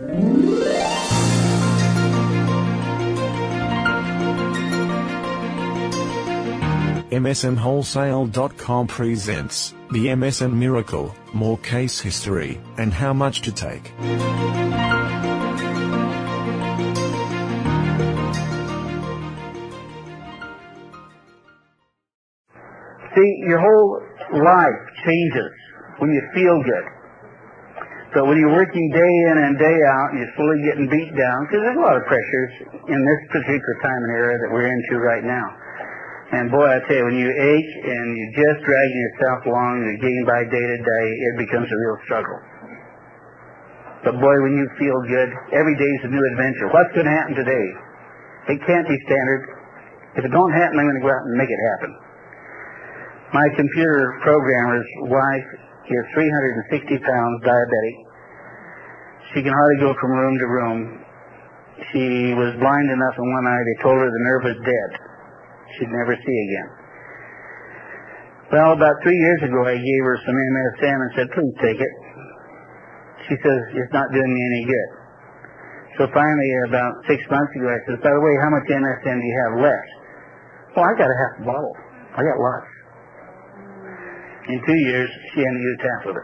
MSMWholesale.com presents the MSM Miracle, more case history, and how much to take. See, your whole life changes when you feel good. So when you're working day in and day out and you're slowly getting beat down, because there's a lot of pressures in this particular time and era that we're into right now. And boy, I tell you, when you ache and you're just dragging yourself along and you're getting by day to day, it becomes a real struggle. But boy, when you feel good, every day's a new adventure. What's going to happen today? It can't be standard. If it don't happen, I'm going to go out and make it happen. My computer programmer's wife is 360 pounds, diabetic. She can hardly go from room to room. She was blind enough in one eye, they told her the nerve was dead. She'd never see again. Well, about 3 years ago, I gave her some MSM and said, please take it. She says, it's not doing me any good. So finally, about 6 months ago, I said, by the way, how much MSM do you have left? Well, I got a half a bottle. I got lots. In 2 years, she hadn't used half of it.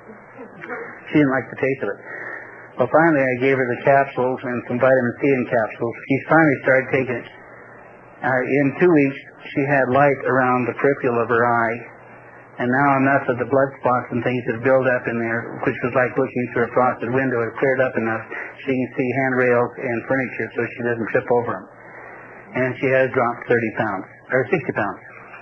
She didn't like the taste of it. Well, finally, I gave her the capsules and some vitamin C in capsules. She finally started taking it. In 2 weeks, she had light around the peripheral of her eye, and now enough of the blood spots and things that build up in there, which was like looking through a frosted window, had cleared up enough. She can see handrails and furniture so she doesn't trip over them. And she has dropped 30 pounds, or 60 pounds.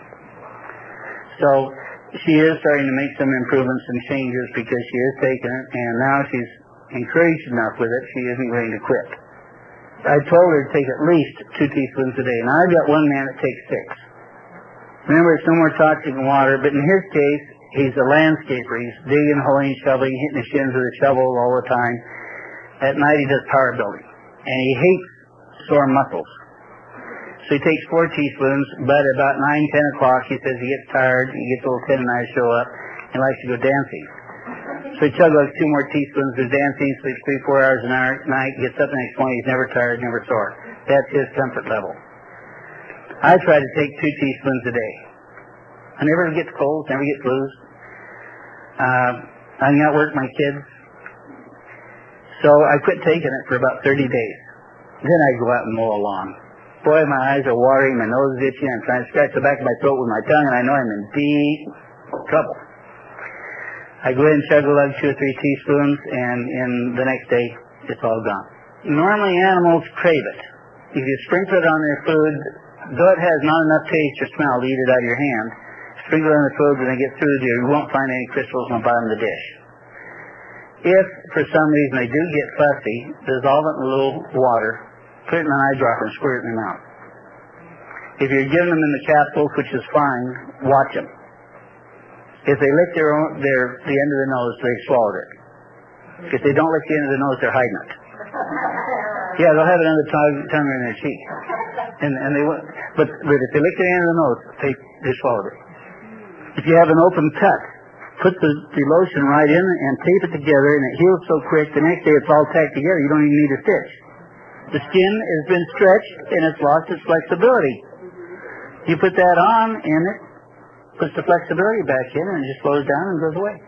So she is starting to make some improvements and changes because she is taking it, and now she's encouraged enough with it, she isn't going to quit. I told her to take at least 2 teaspoons a day. Now, I've got one man that takes 6. Remember, it's no more toxic than water, but in his case, he's a landscaper. He's digging, hoeing, shoveling, hitting the shins with a shovel all the time. At night, he does power building. And he hates sore muscles. So he takes 4 teaspoons, but about 9, 10 o'clock, he says he gets tired, he gets a little tendonitis show up, and likes to go dancing. So he chugs like 2 more teaspoons, goes dancing, sleeps 3-4 hours a night, gets up the next morning, he's never tired, never sore. That's his comfort level. I try to take 2 teaspoons a day. I never get colds, never get flus. I outwork my kids. So I quit taking it for about 30 days. Then I go out and mow a lawn. Boy, my eyes are watering, my nose is itchy, I'm trying to scratch the back of my throat with my tongue, and I know I'm in deep trouble. I go in and chug-a-lug 2 or 3 teaspoons, and in the next day, it's all gone. Normally, animals crave it. If you sprinkle it on their food, though it has not enough taste or smell to eat it out of your hand, sprinkle it on the food, when they get through there, you won't find any crystals on the bottom of the dish. If, for some reason, they do get fussy, dissolve it in a little water, put it in an eyedropper and squirt it in their mouth. If you're giving them in the capsules, which is fine, watch them. If they lick the end of the nose, they've swallowed it. If they don't lick the end of the nose, they're hiding it. Yeah, they'll have it under the tongue or in their cheek. And they won't. But if they lick the end of the nose, they swallowed it. If you have an open cut, put the lotion right in and tape it together, and it heals so quick, the next day it's all tacked together. You don't even need a stitch. The skin has been stretched, and it's lost its flexibility. You put that on, and it puts the flexibility back in, and it just slows down and goes away.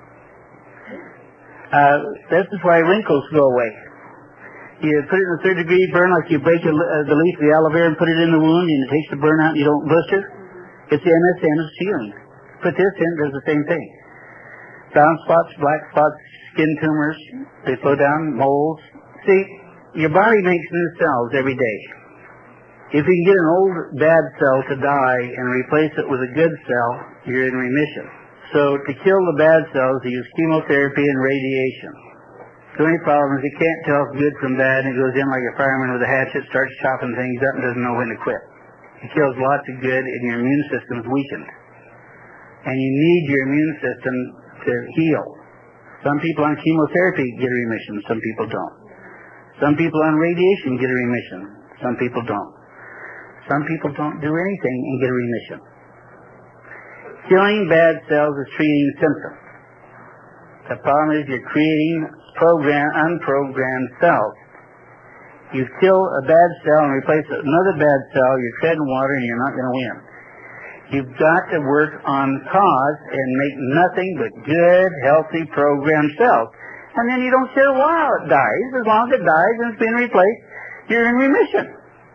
This is why wrinkles go away. You put it in a 3rd-degree burn, like you break the leaf of the aloe vera and put it in the wound, and it takes the burn out, and you don't blister. It's the MSM, it's healing. Put this in, does the same thing. Brown spots, black spots, skin tumors, they slow down, moles. See, your body makes new cells every day. If you can get an old bad cell to die and replace it with a good cell, you're in remission. So to kill the bad cells, you use chemotherapy and radiation. The only problem is you can't tell good from bad, and it goes in like a fireman with a hatchet, starts chopping things up and doesn't know when to quit. It kills lots of good, and your immune system's weakened. And you need your immune system to heal. Some people on chemotherapy get a remission, some people don't. Some people on radiation get a remission, some people don't. Some people don't do anything and get a remission. Killing bad cells is treating symptoms. The problem is you're creating unprogrammed cells. You kill a bad cell and replace it with another bad cell, you're treading water and you're not going to win. You've got to work on cause and make nothing but good, healthy, programmed cells. And then you don't care why it dies. As long as it dies and it's been replaced, you're in remission.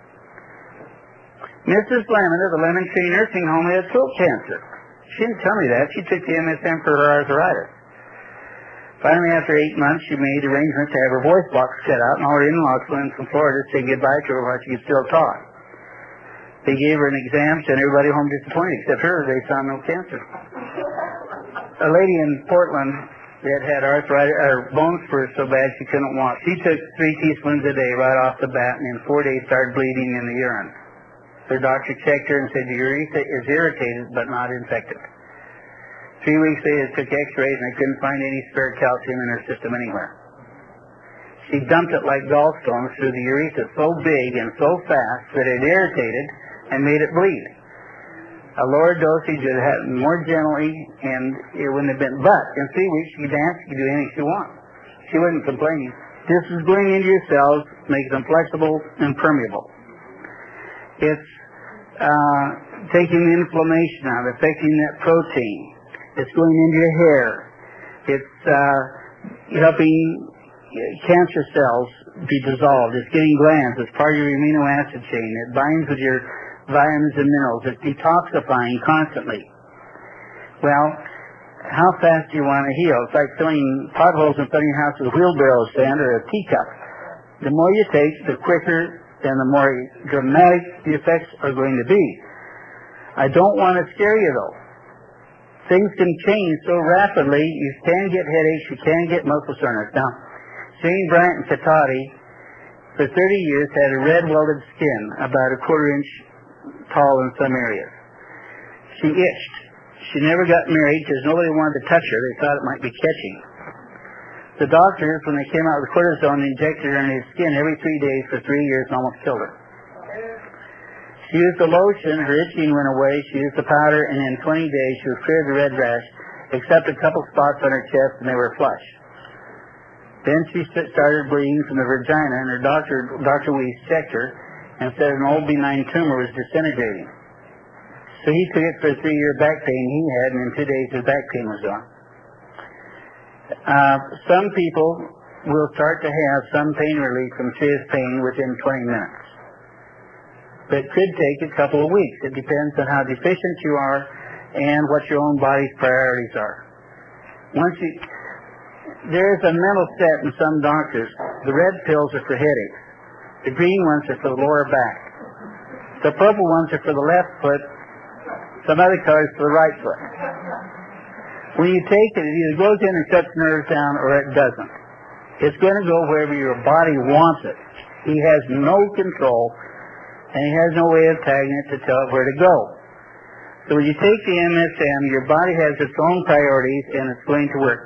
Mrs. Lemon of the Lemon Tree Nursing Home had throat cancer. She didn't tell me that. She took the MSM for her arthritis. Finally, after 8 months, she made arrangements to have her voice box cut out, and all her in-laws flew in from Florida to say goodbye to her while she could still talk. They gave her an exam, sent everybody home disappointed, except her. They found no cancer. A lady in Portland that had arthritis, her bones were so bad she couldn't walk. She took 3 teaspoons a day right off the bat, and in 4 days started bleeding in the urine. Her doctor checked her and said the urethra is irritated but not infected. 3 weeks later, they took x-rays and they couldn't find any spare calcium in her system anywhere. She dumped it like gallstones through the urethra so big and so fast that it irritated and made it bleed. A lower dosage would have happened more gently and it wouldn't have been. But in 3 weeks, she could dance, she could do anything she wanted. She wasn't complaining. This is going into your cells, making them flexible and permeable. It's taking the inflammation out, affecting that protein. It's going into your hair. It's helping cancer cells be dissolved. It's getting glands. It's part of your amino acid chain. It binds with your vitamins and minerals. It's detoxifying constantly. Well, how fast do you want to heal? It's like filling potholes in front of your house with a wheelbarrow stand or a teacup. The more you take, the quicker and the more dramatic the effects are going to be. I don't want to scare you, though. Things can change so rapidly. You can get headaches. You can get muscle soreness. Now, Jane Bryant Katati, for 30 years, had a red welded skin, about a 1/4 inch tall in some areas. She itched. She never got married because nobody wanted to touch her. They thought it might be catching. The doctors, when they came out with cortisone, injected her in his skin every 3 days for 3 years and almost killed her. She used the lotion, her itching went away. She used the powder, and in 20 days she was clear of the red rash, except a couple spots on her chest, and they were flush. Then she started bleeding from the vagina, and her Dr. Weiss checked her and said an old benign tumor was disintegrating. So he took it for a 3-year back pain he had, and in 2 days his back pain was gone. Some people will start to have some pain relief from serious pain within 20 minutes. But it could take a couple of weeks. It depends on how deficient you are and what your own body's priorities are. There's a mental set in some doctors. The red pills are for headaches. The green ones are for the lower back. The purple ones are for the left foot. Some other colors for the right foot. When you take it, it either goes in and shuts nerves down or it doesn't. It's going to go wherever your body wants it. He has no control, and he has no way of tagging it to tell it where to go. So when you take the MSM, your body has its own priorities, and it's going to work.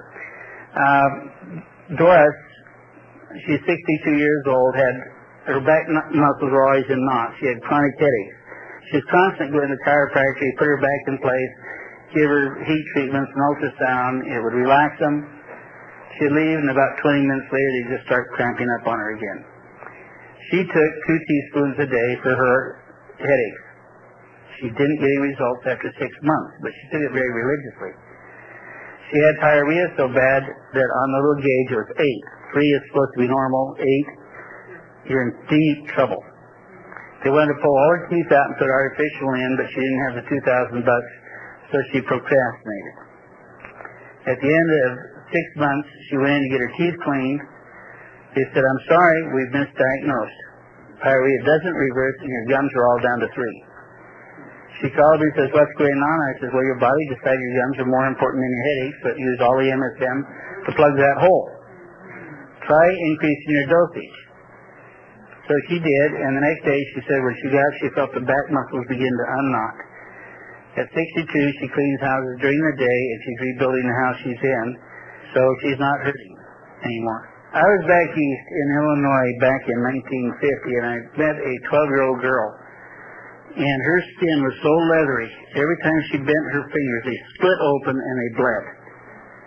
Doris, she's 62 years old, had her back muscles were always in knots. She had chronic headaches. She was constantly going to the chiropractor. He'd put her back in place, give her heat treatments, an ultrasound. It would relax them. She'd leave, and about 20 minutes later, they'd just start cramping up on her again. She took 2 teaspoons a day for her headaches. She didn't get any results after 6 months, but she took it very religiously. She had diarrhea so bad that on the little gauge it was 8. 3 is supposed to be normal. 8, you're in deep trouble. They wanted to pull all her teeth out and put artificial in, but she didn't have the $2,000, so she procrastinated. At the end of 6 months, she went in to get her teeth cleaned. They said, I'm sorry, we've misdiagnosed. Diarrhea doesn't reverse, and your gums are all down to 3. She called me and says, what's going on? I said, well, your body decided your gums are more important than your headaches, but use all the MSM to plug that hole. Try increasing your dosage. So she did, and the next day she said when she got up, she felt the back muscles begin to unknot. At 62, she cleans houses during the day, and she's rebuilding the house she's in, so she's not hurting anymore. I was back east in Illinois back in 1950, and I met a 12-year-old girl, and her skin was so leathery. Every time she bent her fingers, they split open and they bled.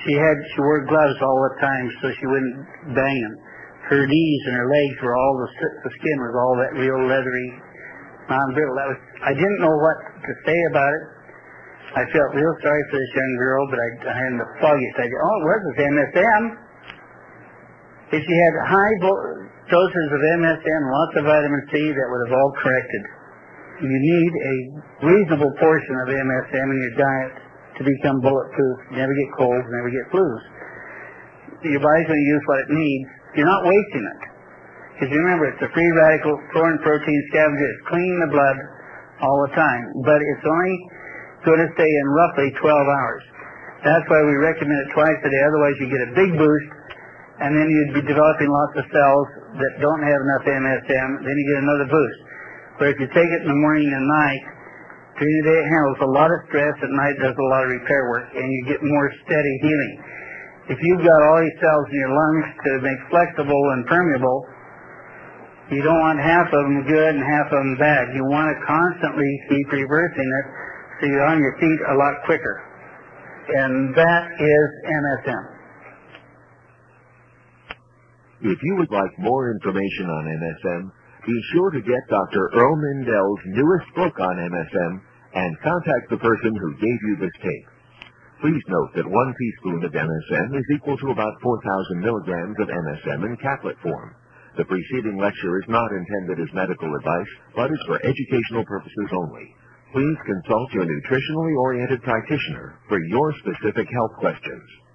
She wore gloves all the time so she wouldn't bang them. Her knees and her legs were all the skin was all that real leathery, non-brittle. I didn't know what to say about it. I felt real sorry for this young girl, but I had the foggiest idea. Oh, it was MSM. If she had high doses of MSM, lots of vitamin C, that would have all corrected. You need a reasonable portion of MSM in your diet to become bulletproof, never get colds, never get flus. Your body's going to use what it needs. You're not wasting it. Because remember, it's a free radical foreign protein scavenger. It's cleaning the blood all the time. But it's only going to stay in roughly 12 hours. That's why we recommend it twice a day. Otherwise, you get a big boost, and then you'd be developing lots of cells that don't have enough MSM. Then you get another boost. But if you take it in the morning and night, during the day it handles a lot of stress, at night does a lot of repair work, and you get more steady healing. If you've got all these cells in your lungs to make flexible and permeable, you don't want half of them good and half of them bad. You want to constantly keep reversing it so you're on your feet a lot quicker. And that is MSM. If you would like more information on MSM, be sure to get Dr. Earl Mindell's newest book on MSM and contact the person who gave you this tape. Please note that 1 teaspoon of MSM is equal to about 4,000 milligrams of MSM in caplet form. The preceding lecture is not intended as medical advice, but is for educational purposes only. Please consult your nutritionally oriented practitioner for your specific health questions.